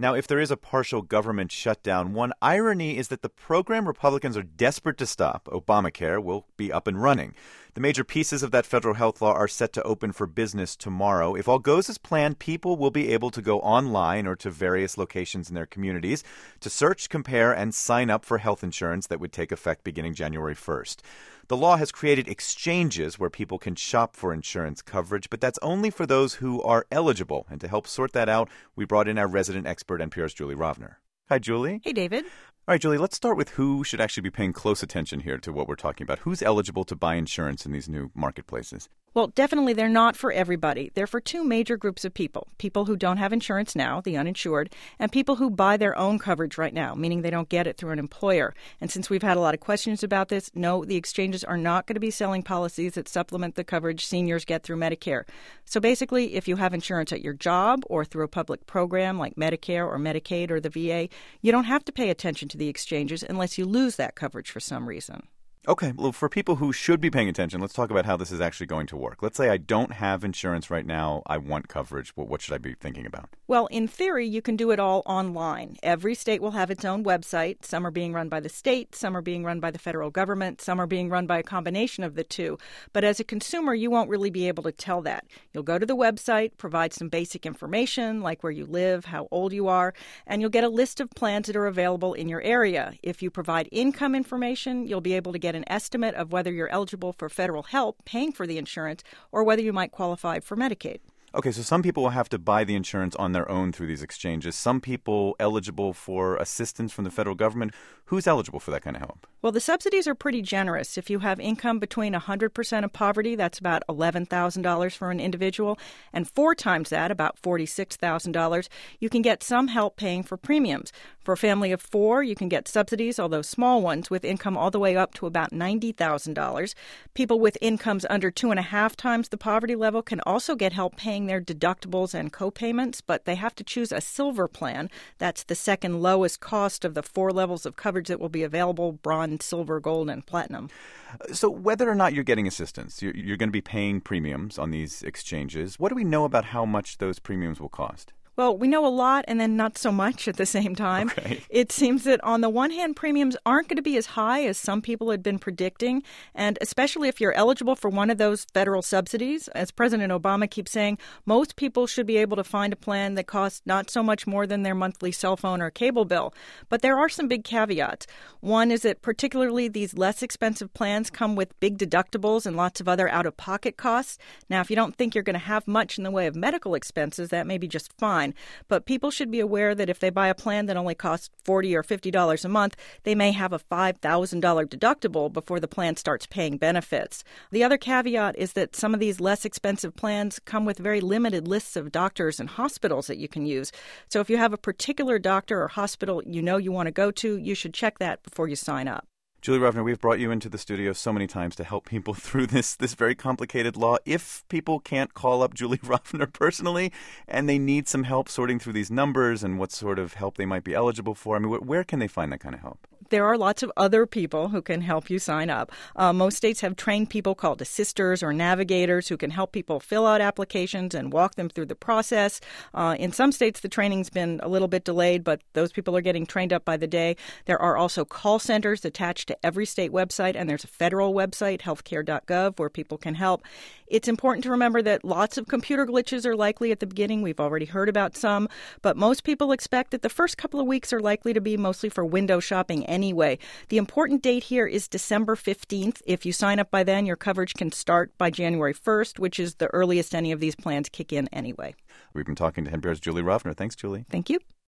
Now, if there is a partial government shutdown, one irony is that the program Republicans are desperate to stop, Obamacare, will be up and running. The major pieces of that federal health law are set to open for business tomorrow. If all goes as planned, people will be able to go online or to various locations in their communities to search, compare, and sign up for health insurance that would take effect beginning January 1st. The law has created exchanges where people can shop for insurance coverage, but that's only for those who are eligible. And to help sort that out, we brought in our resident expert, NPR's Julie Rovner. Hi, Julie. Hey, David. All right, Julie, let's start with who should actually be paying close attention here to what we're talking about. Who's eligible to buy insurance in these new marketplaces? Well, definitely they're not for everybody. They're for two major groups of people. People who don't have insurance now, the uninsured, and people who buy their own coverage right now, meaning they don't get it through an employer. And since we've had a lot of questions about this, no, the exchanges are not going to be selling policies that supplement the coverage seniors get through Medicare. So basically, if you have insurance at your job or through a public program like Medicare or Medicaid or the VA, you don't have to pay attention to the exchanges unless you lose that coverage for some reason. Okay, well, for people who should be paying attention, let's talk about how this is actually going to work. Let's say I don't have insurance right now. I want coverage. What should I be thinking about? Well, in theory, you can do it all online. Every state will have its own website. Some are being run by the state, some are being run by the federal government, some are being run by a combination of the two. But as a consumer, you won't really be able to tell that. You'll go to the website, provide some basic information like where you live, how old you are, and you'll get a list of plans that are available in your area. If you provide income information, you'll be able to get an estimate of whether you're eligible for federal help paying for the insurance or whether you might qualify for Medicaid. Okay, so some people will have to buy the insurance on their own through these exchanges. Some people eligible for assistance from the federal government. Who's eligible for that kind of help? Well, the subsidies are pretty generous. If you have income between 100% of poverty, that's about $11,000 for an individual, and 4 times that, about $46,000, you can get some help paying for premiums. For a family of 4, you can get subsidies, although small ones, with income all the way up to about $90,000. People with incomes under 2.5 times the poverty level can also get help paying their deductibles and co-payments, but they have to choose a silver plan. That's the second lowest cost of the 4 levels of coverage that will be available: bronze, silver, gold, and platinum. So whether or not you're getting assistance, you're going to be paying premiums on these exchanges. What do we know about how much those premiums will cost? Well, we know a lot and then not so much at the same time. Okay. It seems that on the one hand, premiums aren't going to be as high as some people had been predicting, and especially if you're eligible for one of those federal subsidies. As President Obama keeps saying, most people should be able to find a plan that costs not so much more than their monthly cell phone or cable bill. But there are some big caveats. One is that particularly these less expensive plans come with big deductibles and lots of other out-of-pocket costs. Now, if you don't think you're going to have much in the way of medical expenses, that may be just fine. But people should be aware that if they buy a plan that only costs $40 or $50 a month, they may have a $5,000 deductible before the plan starts paying benefits. The other caveat is that some of these less expensive plans come with very limited lists of doctors and hospitals that you can use. So if you have a particular doctor or hospital you know you want to go to, you should check that before you sign up. Julie Rovner, we've brought you into the studio so many times to help people through this very complicated law. If people can't call up Julie Rovner personally and they need some help sorting through these numbers and what sort of help they might be eligible for, I mean, where can they find that kind of help? There are lots of other people who can help you sign up. Most states have trained people called assisters or navigators who can help people fill out applications and walk them through the process. In some states, the training's been a little bit delayed, but those people are getting trained up by the day. There are also call centers attached to every state website, and there's a federal website, healthcare.gov, where people can help. It's important to remember that lots of computer glitches are likely at the beginning. We've already heard about some, but most people expect that the first couple of weeks are likely to be mostly for window shopping anyway. The important date here is December 15th. If you sign up by then, your coverage can start by January 1st, which is the earliest any of these plans kick in anyway. We've been talking to NPR's Julie Rovner. Thanks, Julie. Thank you.